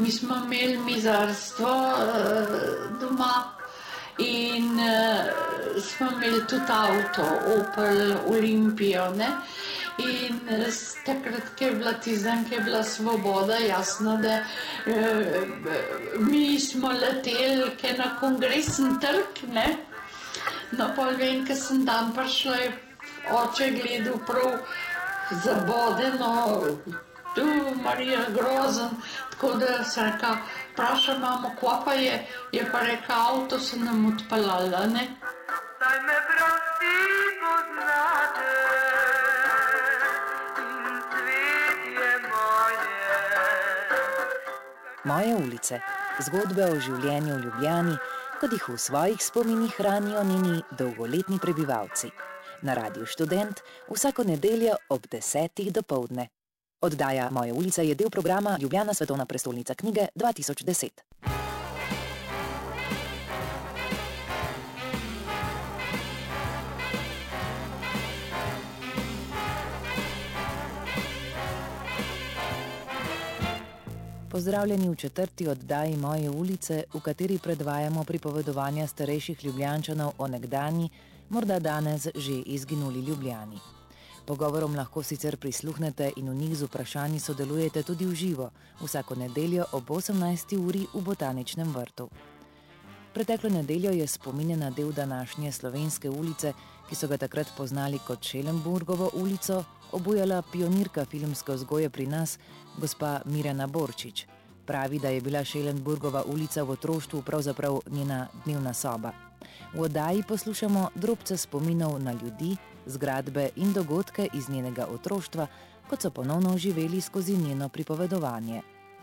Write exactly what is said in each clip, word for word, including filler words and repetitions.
mi smo imeli mizarstvo doma in smo imeli tudi avto, Opel Olimpijo, ne. In takrat, ko je bila tizdan, ko je bila svoboda, jasno, da mi smo leteli ke na Kongresni trg, ne. No, pol vem, ko sem tam prišla, je oče gledal prav zabodeno, tu, Marija, grozno, tako da sem rekla, vprašam mamo, kva pa je, je pa rekla, avto so nam odpeljali, a ne. Daj me prosti poznate in cvetje moje. Moje ulice, zgodbe o življenju v Ljubljani, kot jih v svojih spominih hranijo njeni dolgoletni prebivalci. Na Radiu Študent vsako nedeljo ob desetih dopoldne. Oddaja Moje ulice je del programa Ljubljana svetovna prestolnica knjige dva tisoč deset. Pozdravljeni v četrti oddaji Moje ulice, v kateri predvajamo pripovedovanja starejših Ljubljančanov o nekdanji, morda danes že izginuli Ljubljani. Pogovorom lahko sicer prisluhnete in v njih z vprašanji sodelujete tudi v živo, vsako nedeljo ob osemnajsti uri v Botaničnem vrtu. Preteklo nedeljo je spominjena del današnje Slovenske ulice, ki so ga takrat poznali kot Šelenburgovo ulico, obujala pionirka filmske vzgoje pri nas, gospa Mirjana Borčič. Pravi, da je bila Šelenburgova ulica v otroštvu pravzaprav njena dnevna soba. V oddaji poslušamo drobce spominov na ljudi, zgradbe in dogodke iz njenega otroštva, kot so ponovno oživeli skozi njeno pripovedovanje.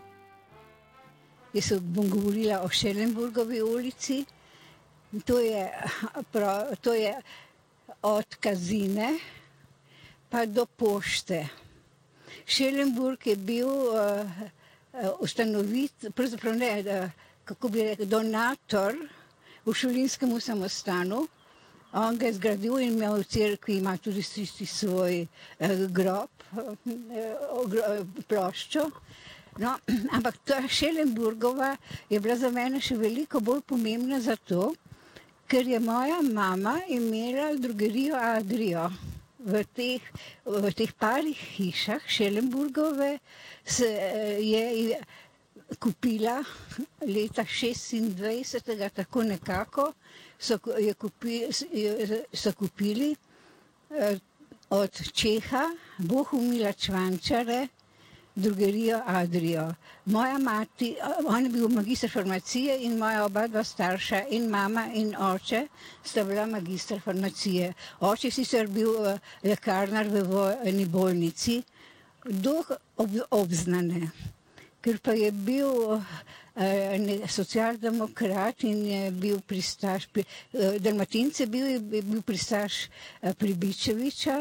Jaz bom govorila o Šelenburgovi ulici. To je, to je od Kazine pa do pošte. Šelenburg je bil uh, ustanovit, pravzaprav ne, da, kako bi rekel, donator v Šulinskemu samostanu. On ga je zgradil in imel v cerkvi, ima tudi svoj uh, grob, uh, ploščo. No, ampak ta Šelenburgova je bila za mene še veliko bolj pomembna zato, ker je moja mama imela drogerijo Adrio. V teh, v teh parih hišah Šelenburgove se je kupila leta šestindvajsetega, tako nekako, so, je kupi, so kupili od Čeha Bohumila Čvančare drogerijo Adrio. Moja mati, on je bil magister farmacije in moja oba dva starša in mama in oče sta bila magister farmacije. Oče sicer bil lekarnar v eni bolnici do ob, obznane, ker pa je bil ne, socialdemokrat in je bil pristaš, pri, Dalmatince bil, je bil pristaš Pribičeviča.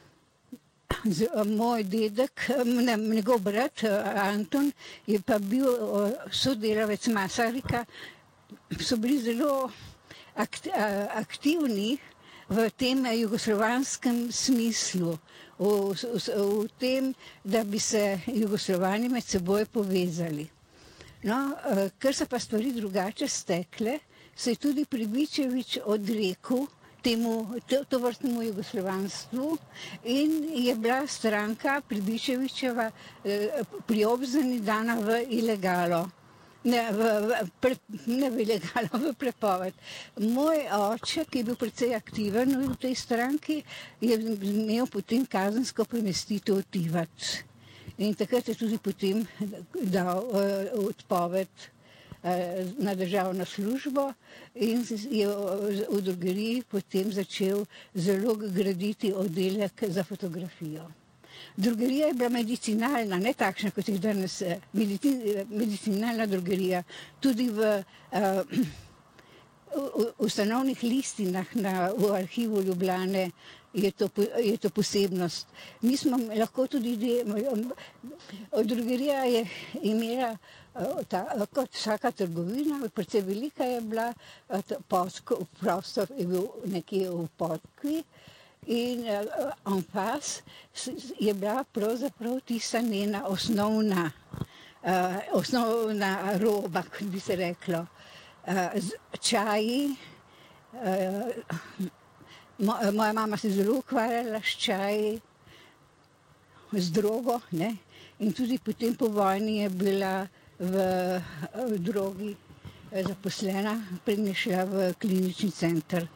Moj dedek, ne, njegov brat Anton je pa bil sodelavec Masarika, so bili zelo aktivni v tem jugoslovanskem smislu, v, v, v tem, da bi se Jugoslovani med seboj povezali. No, ker so pa stvari drugače stekle, se je tudi Pribičevič odrekel temu tovrstnemu jugoslovanstvu in je bila stranka Pribičevičeva pri Obzani dana v ilegalo. Ne v, v, pre, ne v ilegalo, v prepoved. Moj oče, ki je bil precej aktiven v tej stranki, je imel potem kazensko premestitev v Tivac. In takrat je tudi potem dal uh, odpoved na državno službo in je v drogeriji potem začel zelo graditi oddelek za fotografijo. Drogerija je bila medicinalna, ne takšna, kot je danes, medicinalna drogerija. Tudi v uh, ustanovnih listinah na, v arhivu Ljubljane je to, je to posebnost. Mi smo lahko tudi, drogerija je imela Ta, kot vsaka trgovina, precej velika je bila, podko, prostor je bil nekje v Podkvi in en face je bila pravzaprav tista njena osnovna uh, osnovna roba, kot bi se reklo. Uh, čaji, uh, mo, moja mama se zelo ukvarjala s čaji, z drogo, ne? In tudi potem po vojni je bila v, v drogi zaposlena, predtem je šla v klinični center.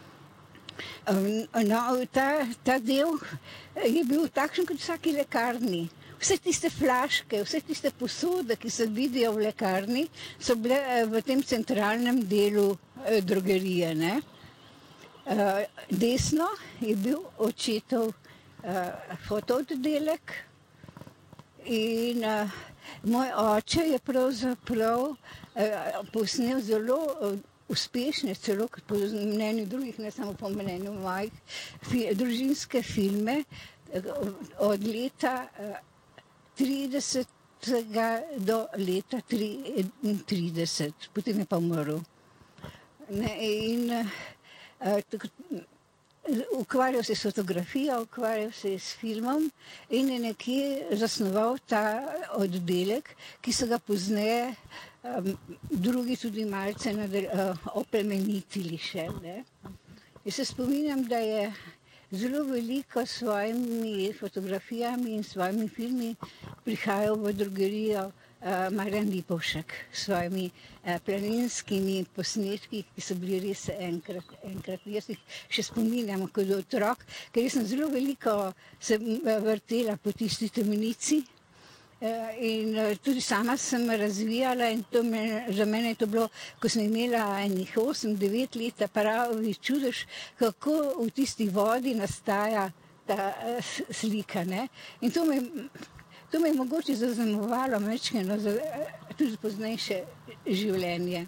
No, ta, ta del je bil takšen kot v vsaki lekarni. Vse tiste flaške, vse tiste posode, ki se vidijo v lekarni, so bile v tem centralnem delu eh, drogerije. Ne? Uh, desno je bil očetov uh, fotooddelek in uh, moj oče je pravzaprav uh, posnel zelo uh, uspešne, celo po mnenju drugih, ne samo po mnenju mojih, fi, družinske filme od leta tridesetega do leta triintrideset, potem je pa umrl. Ne, in uh, tako, ukvarjal se s fotografijo, ukvarjal se s filmom in je nekje zasnoval ta oddelek, ki so ga pozneje um, drugi tudi malce nadal, uh, oplemenitili še. Ne? Jaz se spominjam, da je zelo veliko s svojimi fotografijami in svojimi filmi prihajal v drogerijo uh, Marjan Lipovšek s svojimi uh, planinskimi posnetki, ki so bili res enkrat, enkrat. Jaz jih še spominjam kot otrok, ker jaz sem zelo veliko se vrtela po tisti temenici uh, in uh, tudi sama sem razvijala in to me, za mene je to bilo, ko sem imela enih osem, devet let, pravi čudež, kako v tisti vodi nastaja ta uh, slika. Ne? In to me To me je mogoče zaznamovalo mečkeno za tudi poznejše življenje.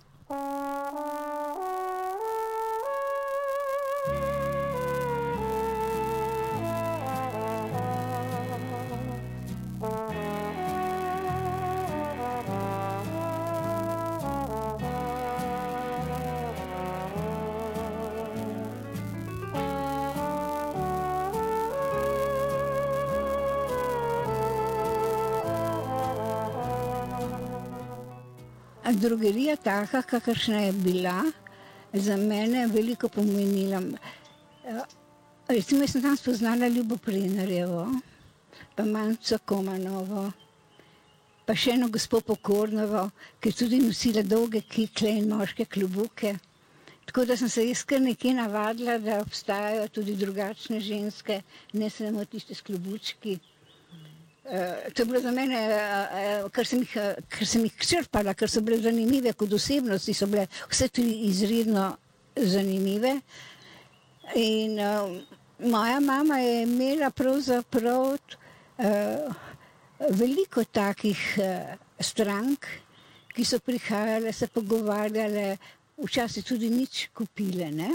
Drogerija taka, kakršna je bila, za mene veliko pomenila. Recimo, jaz sem tam spoznala Ljubo Prenarjevo, pa Manco Komanovo, pa še eno gospo Pokornovo, ki je tudi nosila dolge kikle in moške klobuke. Tako da sem se jaz kar nekje navadila, da obstajajo tudi drugačne ženske, ne samo tiste s klobučki. Uh, to je bilo za mene, uh, kar sem jih, kar sem jih črpala, ker so bile zanimive kot osebnosti, so bile vse tri izredno zanimive. In uh, moja mama je imela pravzaprav uh, veliko takih uh, strank, ki so prihajale, se pogovarjale, včasih tudi nič kupile. Ne?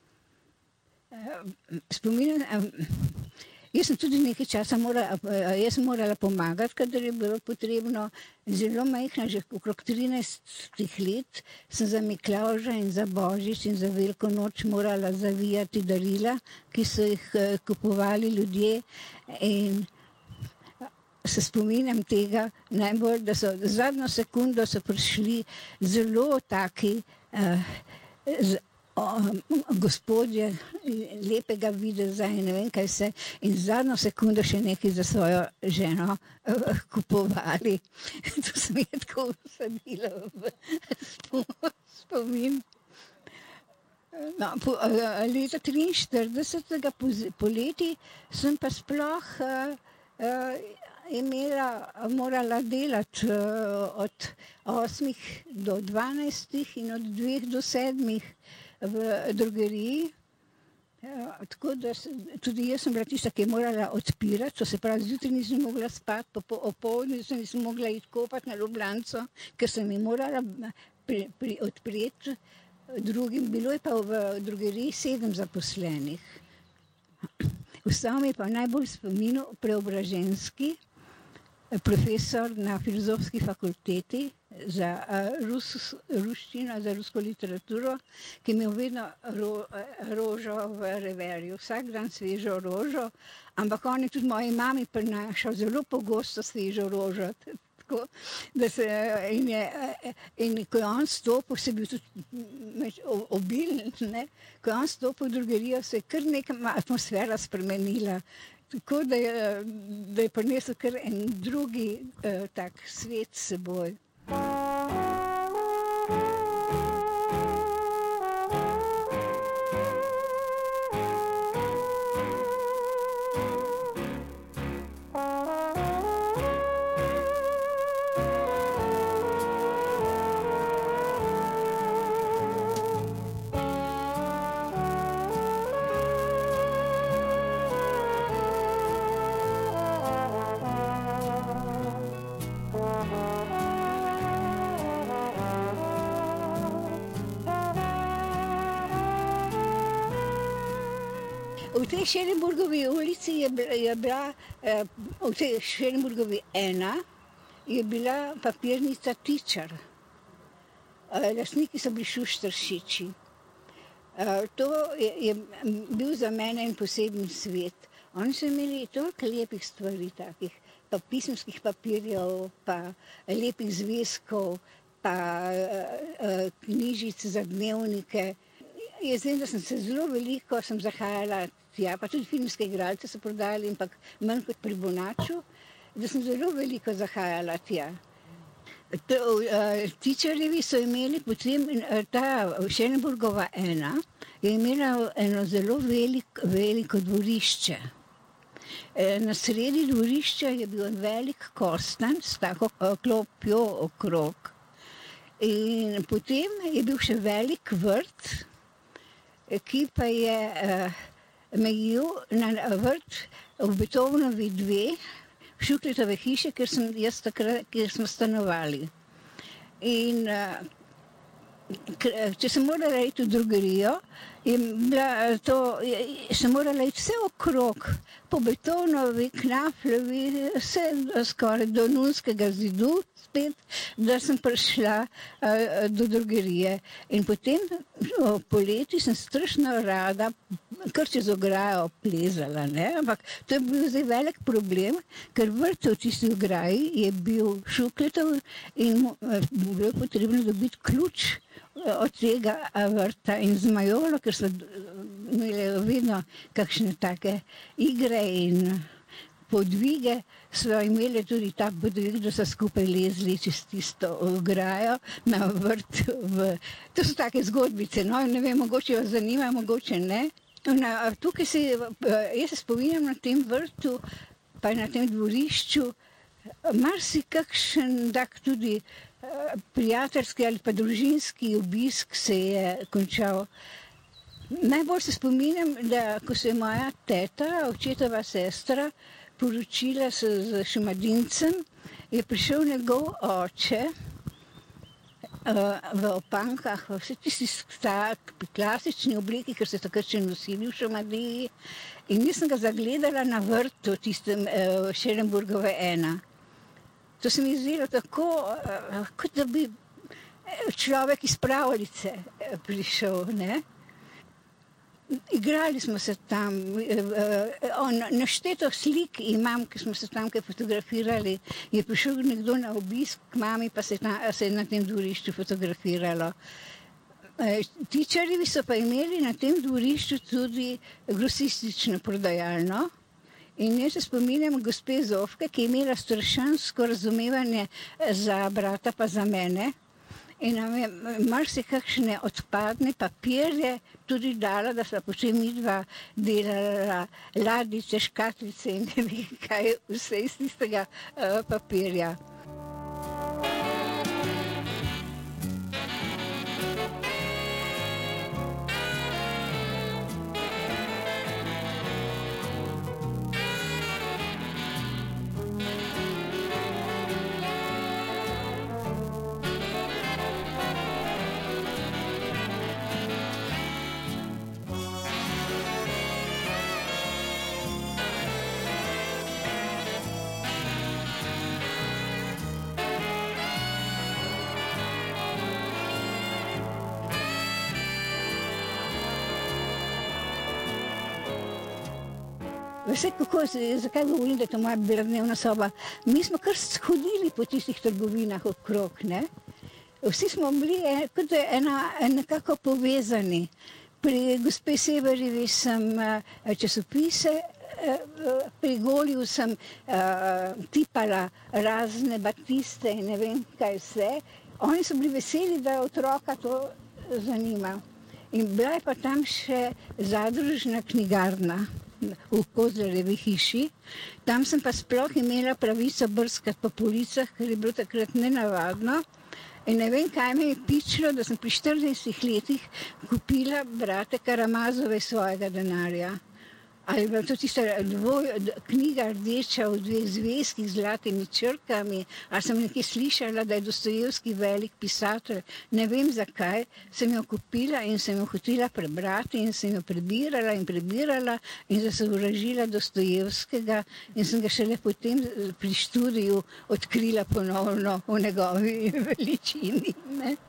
Uh, spominjam, uh, Jaz sem tudi nekaj časa morala, jaz sem morala pomagati, kadar je bilo potrebno. Zelo majhna, že okrog trinajstih let, sem za Miklavža in za Božič in za Veliko noč morala zavijati darila, ki so jih kupovali ljudje. In se spominjam tega najbolj, da so zadnjo sekundo so prišli zelo taki uh, z, O, gospodje lepega videza in ne vem kaj vse in zadnjo sekundo še nekaj za svojo ženo uh, kupovali. To se mi je tako usadilo v spomin. No, po, uh, leta triinštiridesetega poleti sem pa sploh uh, uh, imela, morala delati uh, od osmih do dvanajstih in od dveh do sedmih v drogeriji, ja, tako da tudi jaz sem bila tista, ki je morala odpirati, to se pravi, zjutraj nisem mogla spati, po, po opoldne nisem mogla iti kopati na Ljubljanco, ker sem ji morala pri, pri odpreti drugim. Bilo je pa v drogeriji sedem zaposlenih. Ostal mi je pa najbolj spominu Preobraženski, profesor na filozofski fakulteti za rus, ruščino, za rusko literaturo, ki mi je vedno ro, rožo v reverju, vsak dan svežo rožo, ampak on je tudi moji mami prinašal zelo pogosto svežo rožo, tako, da se in je, in ko je on stopil, se je bil tudi obilen, ne, ko je on stopil v drogerijo, se je kar neka atmosfera spremenila. Tako da je, da je prinesel kar en drugi uh, tak svet s seboj. V tej Šerenburgovi ulici je bila, je bila v tej Šerenburgovi ena, je bila papirnica Tičar. Lastniki so bili Šuštaršiči. To je, je bil za mene en poseben svet. Oni so imeli toliko lepih stvari takih, pa pisemskih papirjev, pa lepih zvezkov, pa knjižic za dnevnike. Jaz vem, da sem se zelo veliko sem zahajala tja, pa tudi filmske igralce so prodajali, ampak manj kot pri Bonaču, da sem zelo veliko zahajala tja. Tičarjevi so imeli potem, ta Šerenburgova ena je imela eno zelo velik, veliko dvorišče. Na sredi dvorišča je bil en velik kostanj s tako klopjo okrog. In potem je bil še velik vrt, ki pa je uh, mejil na vrt v Beethovnovi dve, Šukletove hiše, kjer sem jaz takrat, kjer smo stanovali. In uh, če sem morala iti v drogerijo, je bila to, je, sem morala iti vse okrog, po Beethovnovi, Knafljevi, vse skoraj do Nunskega zidu, spet, da sem prišla uh, do drogerije. In potem o, poleti sem strašno rada kar čez ograjo plezala, ne? Ampak to je bil zdaj velik problem, ker vrt v tisti ograji je bil Šukletov in mu uh, bilo potrebno dobiti ključ od tega vrta in z Majolo, ker so imeli vedno kakšne take igre in podvige, so imeli tudi tak podvig, da so skupaj lezli čez tisto ograjo na vrt. V... To so take zgodbice, no, ne vem, mogoče vas zanima, mogoče ne. Na, tukaj se, jaz se spominjam na tem vrtu, pa na tem dvorišču, marsikakšen tak tudi prijateljski ali pa družinski obisk se je končal. Najbolj se spominjam, da ko se je moja teta, očetova sestra, poročila s, z Šumadincem, je prišel njegov oče v opankah, v vse tisti klasični obliki, ker se takrat še nosili v Šumadiji. In nisem ga zagledala na vrtu, tistem Šerenburgove ena. To se mi je zdelo tako, kot da bi človek iz pravljice prišel, ne? Igrali smo se tam, našteto slik imam, ki smo se tam kaj fotografirali, je prišel nekdo na obisk k mami, pa se, ta, se je na tem dvorišču fotografiralo. Tičarjevi so pa imeli na tem dvorišču tudi grosistično prodajalno. In jaz se spominjam gospe Zofke, ki je imela strašansko razumevanje za brata pa za mene. In nam je marsikakšne odpadne papirje tudi dala, da sva potem midva delala ladice, škatlice in ne vem kaj, vse iz tistega uh, papirja. Veste, kako, zakaj govorim, da je to moja bila dnevna soba? Mi smo kar hodili po tistih trgovinah okrog, ne? Vsi smo bili kot ena, nekako povezani. Pri gospe Severjevi sem časopise, pri Goliju sem tipala razne batiste in ne vem kaj vse. Oni so bili veseli, da otroka to zanima. In bila je pa tam še zadružna knjigarna v Kozlerjevi hiši. Tam sem pa sploh imela pravico brskati po policah, ker je bilo takrat nenavadno. In ne vem, kaj me je pičilo, da sem pri štirinajstih letih kupila brate Karamazove svojega denarja. Ali je bila to tista dvoj, knjiga rdeča v dveh zvezkih z zlatimi črkami, ali sem nekaj slišala, da je Dostojevski velik pisatelj. Ne vem zakaj, sem jo kupila in sem jo hotela prebrati in sem jo prebirala in prebirala in da sem uražila Dostojevskega in sem ga šele potem pri študiju odkrila ponovno v njegovi veličini. Ne?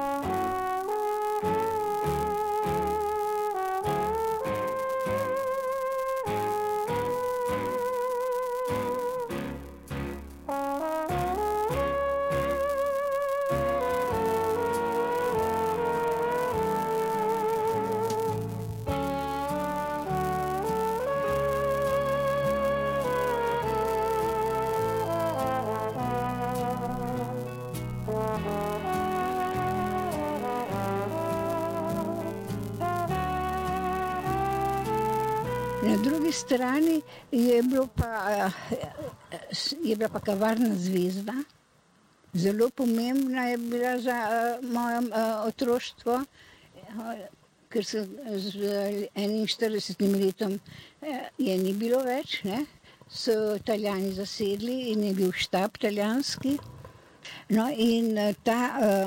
Na drugi strani je, bilo pa, je bila pa kavarna Zvezda. Zelo pomembna je bila za moje otroštvo, ker se z enainštiridesetim letom je ni bilo več, ne? So Italijani zasedli in je bil štab italijanski. No in ta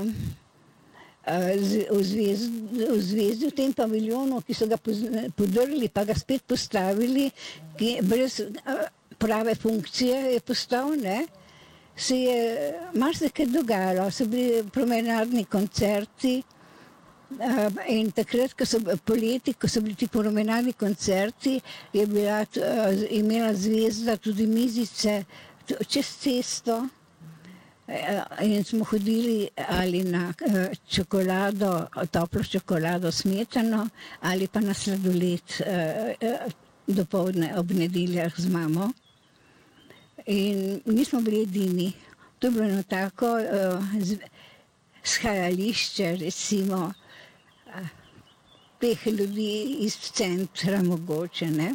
v zvezdi, v zvezdi, v tem paviljonu, ki so ga podrli, pa ga spet postavili, ki brez prave funkcije je postal, ne, se je marsikaj dogajalo, so bili promenadni koncerti in takrat, ko so poleti, ko so bili ti promenadni koncerti, je bila, imela Zvezda tudi mizice čez cesto. In smo hodili ali na čokolado, toplo čokolado smetano, ali pa na sladoled dopoldne ob nedeljah z mamo. In nismo bili edini. To je bilo eno tako shajališče, recimo, teh ljudi iz centra mogoče, ne.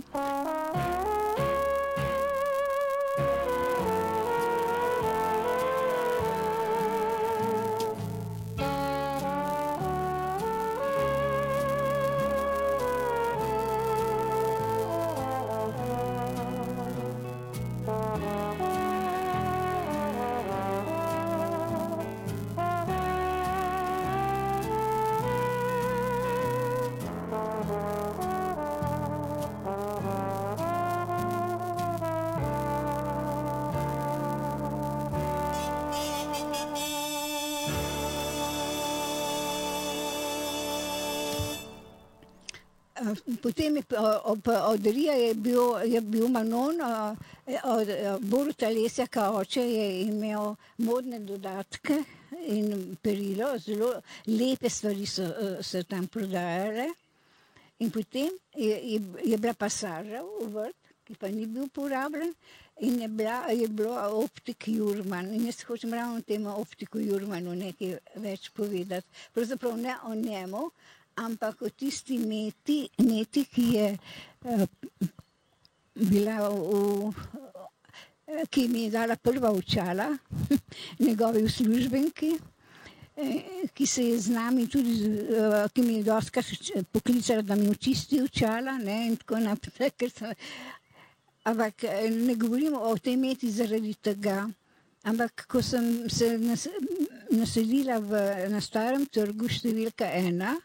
Potem je, ob Odrija je bil, je bil Manon, od Boruta Lesjaka oče je imel modne dodatke in perilo, zelo lepe stvari so se tam prodajale. In potem je, je, je bila pasaža v vrt, ki pa ni bil uporabljen, in je, bila, je bilo Optik Jurman. In jaz hočem ravno temu Optiku Jurmanu nekaj več povedati. Pravzaprav ne o njemu, ampak o tisti Meti, Meti, ki je uh, bila v, ki mi je dala prva očala, njegovi uslužbenki, ki se je z nami tudi, uh, ki mi je dostikrat poklicala, da mi očisti očala, ne, in tako naprej, ker sem, ampak ne govorimo o tej Meti zaradi tega, ampak ko sem se nas, naselila v, na Starem trgu številka ena,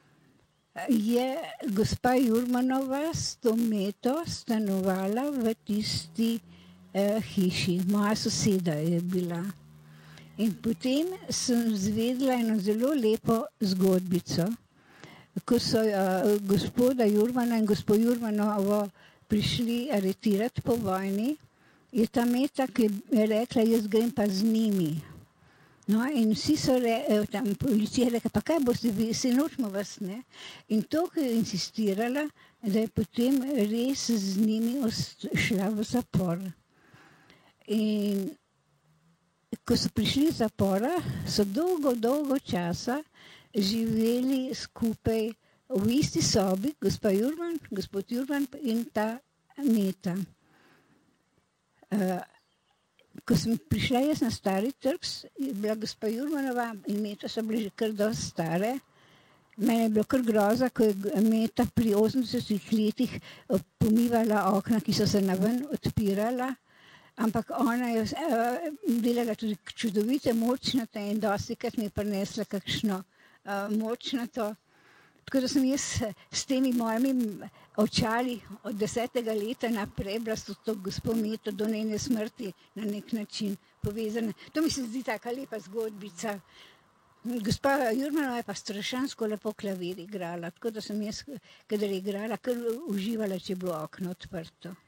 je gospa Jurmanova s to Meto stanovala v tisti eh, hiši. Moja soseda je bila. In potem sem zvedela eno zelo lepo zgodbico, ko so uh, gospoda Jurmana in gospod Jurmanovo prišli aretirati po vojni, je ta Meta, ki je rekla, jaz grem pa z njimi. No, in vsi so re, tam policija rekla, pa kaj boste vi, se nočemo vas, ne? In to, ki je insistirala, da je potem res z njimi šla v zapor. In ko so prišli iz zapora, so dolgo, dolgo časa živeli skupaj v isti sobi, gospa Jurman, gospod Jurman in ta Meta. Uh, Ko sem prišla jaz na Stari trg, je bila gospa Jurmanova in Meta so bile že kar dosti stare. Mene je bilo kar groza, ko je Meta pri osemdesetih letih pomivala okna, ki so se naven odpirala, ampak ona je uh, delala tudi čudovite močnate in dostikrat mi je prinesla kakšno uh, močnato. Tako da sem jaz s temi mojimi očali od desetega leta naprej bila s to gospo Meto do njene smrti na nek način povezana. To mi se zdi taka lepa zgodbica. Gospa Jurmanova je pa strašansko lepo klavir igrala, tako da sem jaz, kadar je igrala, kar uživala, če je bilo okno odprto.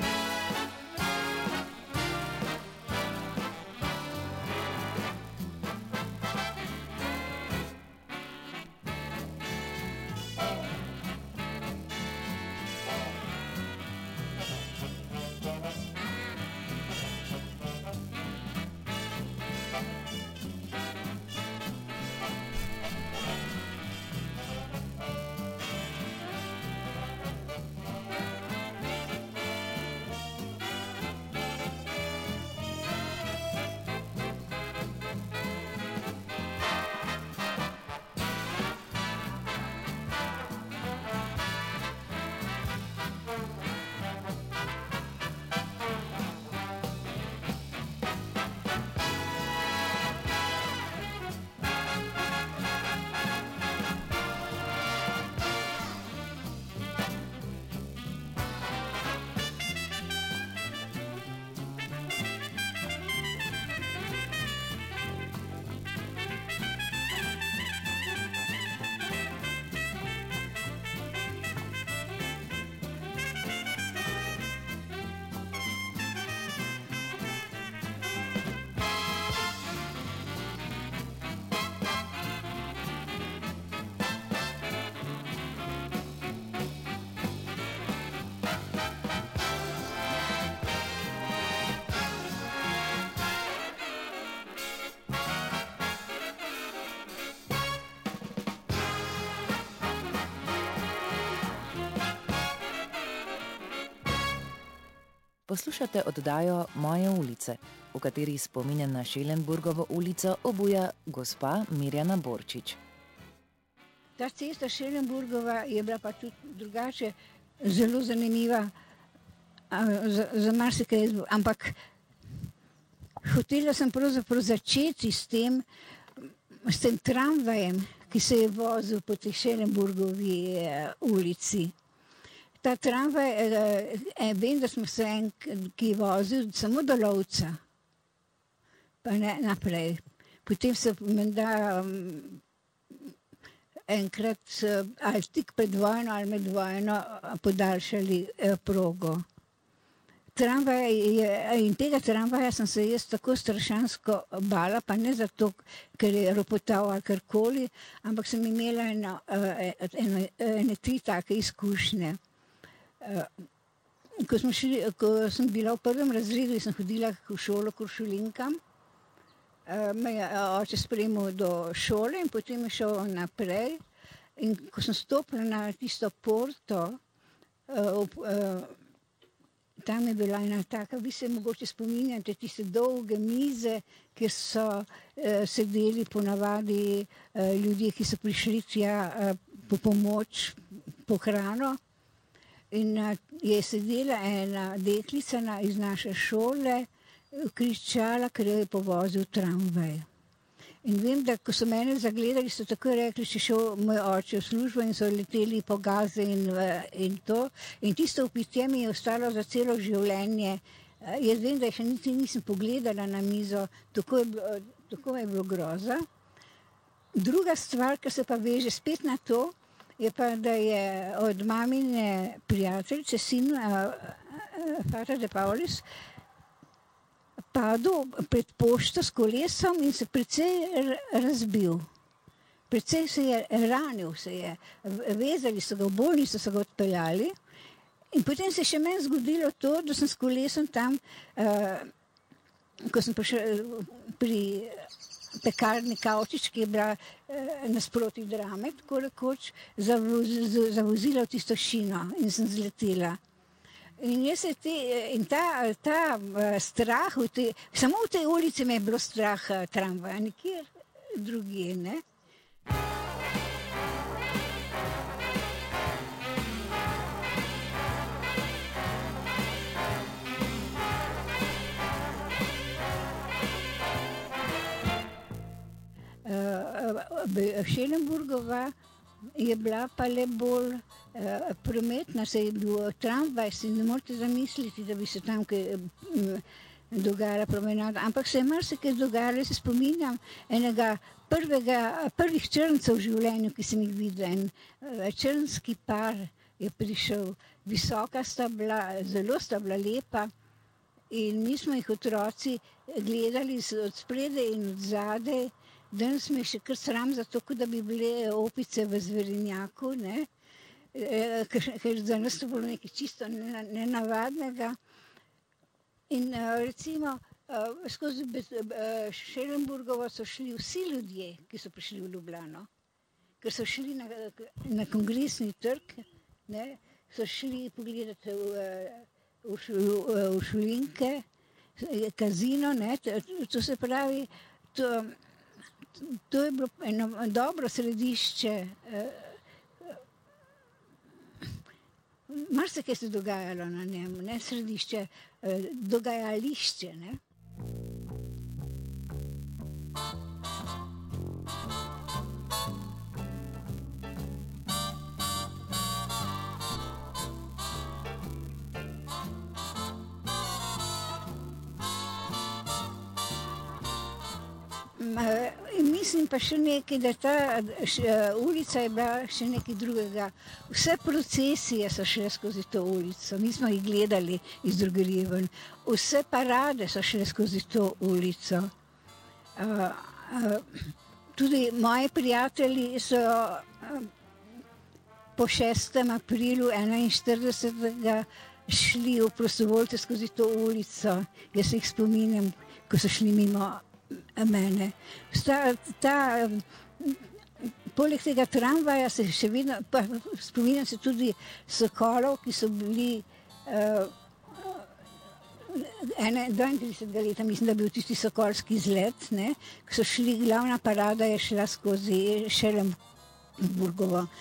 Poslušate oddajo Moje ulice, v kateri spominja na Šelenburgovo ulico obuja gospa Mirjana Borčič. Ta cesta Šelenburgova je bila pa tudi drugače zelo zanimiva za, za marsikaj, ampak hotela sem pravzaprav začeti s tem, s tem tramvajem, ki se je vozil po tej Šelenburgovi ulici. Ta tramvaj, eh, vem, da smo se en, ki je vozil samo do Lovca, pa ne naprej. Potem so menda um, enkrat ali tik pred vojno ali med vojno podaljšali eh, progo. Tramvaj je, in tega tramvaja sem se jaz tako strašansko bala, pa ne zato, ker je ropotal ali karkoli, ampak sem imela eno, eno, ene tri take izkušnje. Ko, smo šli, ko sem bila v prvem razredu in sem hodila v šolo k Uršulinkam, me je oče spremil do šole in potem je šel naprej. In ko sem stopila na tisto porto, tam je bila ena taka, vi se mogoče spominjate, tiste dolge mize, kjer so sedeli ponavadi ljudje, ki so prišli tja po pomoč, po hrano. In je sedela ena deklica na, iz naše šole, kričala, ker jo je povozil tramvaj. In vem, da ko so mene zagledali, so tako rekli, če šel moj oče v službo in so leteli po gaze in, in to. In tisto vpitje mi je ostalo za celo življenje. Jaz vem, da še niti nisem pogledala na mizo, tako je bilo, tako je bilo groza. Druga stvar, ki se pa veže spet na to, je pa, da je od mamine prijateljice sin, Fata de Paulis, padel pred pošto s kolesom in se precej razbil. Precej se je ranil, se je, vezali so ga v bolnico, so ga odpeljali. In potem se je še meni zgodilo to, da sem s kolesom tam, uh, ko sem prišel pri pekarni Kavčič, ki je bila uh, nasproti Drame, tako rekoč, zavozila v tisto šino in sem zletela. In, jaz se te, in ta, ta uh, strah, v te, samo v tej ulici me je bilo strah uh, tramvaja, nikjer drugje, ne? Šelenburgova je bila pa le bolj uh, prometna, se je bil tramvaj, si ne morete zamisliti, da bi se tam kaj um, dogajala promenada, ampak se je marsikaj dogajalo, se spominjam enega prvega, prvih črncev v življenju, ki sem jih videla, en uh, črnski par je prišel, visoka sta bila, zelo sta bila lepa in mi smo jih otroci gledali od spredaj in od zadaj. Danes me je še kar sram zato, da bi bile opice v zverinjaku, ne? E, ker, ker za nas to bilo nekaj čisto nenavadnega. In recimo skozi Šelenburgovo so šli vsi ljudje, ki so prišli v Ljubljano, ker so šli na, na Kongresni trg, ne? So šli pogledati v, v, v, v Šulinke, kazino, ne? To, to se pravi, to, To je bilo eno dobro središče, marsikaj se je dogajalo na njem, ne središče, dogajališče, ne. Mislim pa še nekaj, da ta ulica je bila še nekaj drugega. Vse procesije so šle skozi to ulico, mi smo jih gledali iz drogerije ven. Vse parade so šle skozi to ulico. Tudi moji prijatelji so po šestem aprilu enainštiridesetega šli v prostovoljce skozi to ulico. Jaz se jih spominjam, ko so šli mimo mene. Ta, ta, poleg tega tramvaja se še vedno, pa spominjam se tudi sokolov, ki so bili uh, dvaintridesetega leta, mislim, da je bil tisti sokolski izlet, ne, ko so šli, glavna parada je šla skozi Šelenburgovo.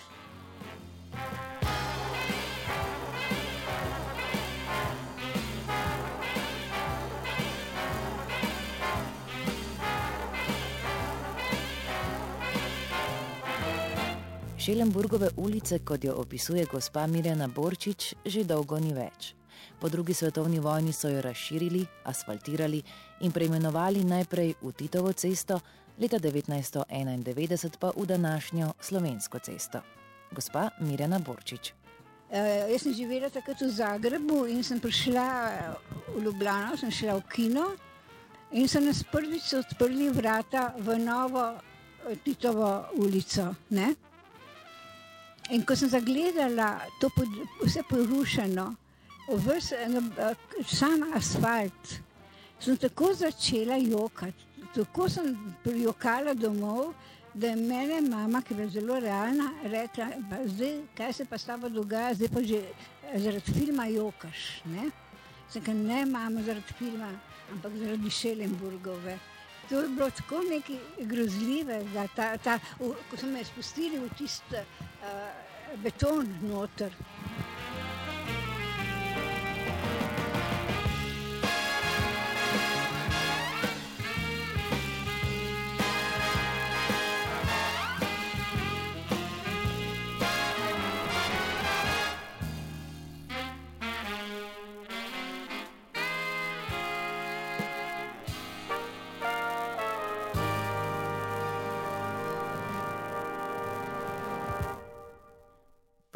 Šelenburgove ulice, kot jo opisuje gospa Mirjana Borčič, že dolgo ni več. Po drugi svetovni vojni so jo razširili, asfaltirali in preimenovali najprej v Titovo cesto, leta devetnajststo enaindevetdeset pa v današnjo Slovensko cesto. Gospa Mirjana Borčič. Uh, jaz sem živela takrat v Zagrebu in sem prišla v Ljubljano, sem šla v kino in so nas prvič odprli vrata v novo Titovo ulico, ne? In ko sem zagledala to pod, vse porušeno, ves, sam asfalt, sem tako začela jokati. Tako sem prijokala domov, da je mene mama, ki je bila zelo realna, rekla, zdaj, kaj se pa s tabo dogaja, zdaj pa že zaradi filma jokaš, ne? Sem rekla, ne mama zaradi filma, ampak zaradi Šelenburgove. To je bilo tako nekaj grozljivega, ta, ta, v, ko so me spustili v tist uh, beton noter.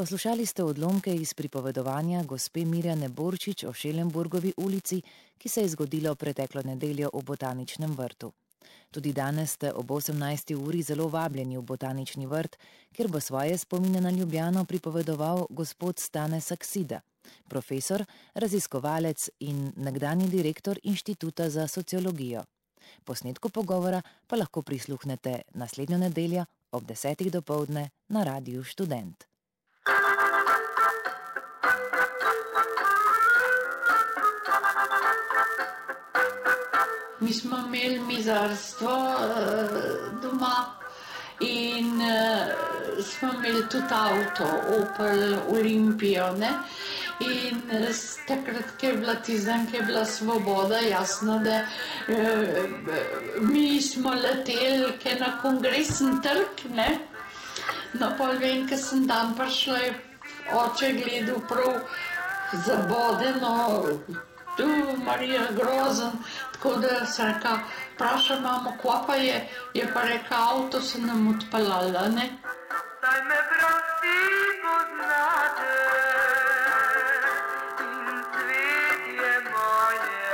Poslušali ste odlomke iz pripovedovanja gospe Mirjane Borčič o Šelenburgovi ulici, ki se je zgodilo preteklo nedeljo v Botaničnem vrtu. Tudi danes ste ob osemnajsti uri zelo vabljeni v Botanični vrt, kjer bo svoje spomine na Ljubljano pripovedoval gospod Stane Saksida, profesor, raziskovalec in nekdanji direktor Inštituta za sociologijo. Posnetku pogovora pa lahko prisluhnete naslednjo nedeljo ob desetih dopoldne na Radiu Študent. Mi smo imeli mizarstvo uh, doma in uh, smo imeli tudi avto, Opel Olimpijo, ne? In uh, takrat, ko je bila tizem, ko je bila svoboda, jasno, da uh, mi smo leteli ke na Kongresni trg, ne? No, pol vem, ko sem dan prišla, je oče gledal prav zabodeno, tu Marija grozen, tako da sem reka, vpraša mamo, kva pa je, je pa reka, avto se nam odpeljala, ne? Daj me prosti poznate in cvetje moje.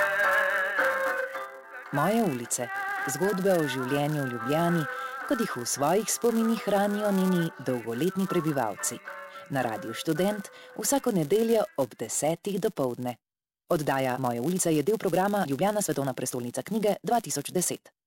Moje ulice, zgodbe o življenju v Ljubljani, kot jih v svojih spominih hranijo njeni dolgoletni prebivalci. Na Radiu Študent vsako nedeljo ob desetih dopoldne. Oddaja Moje ulice je del programa Ljubljana svetovna prestolnica knjige dva tisoč deset.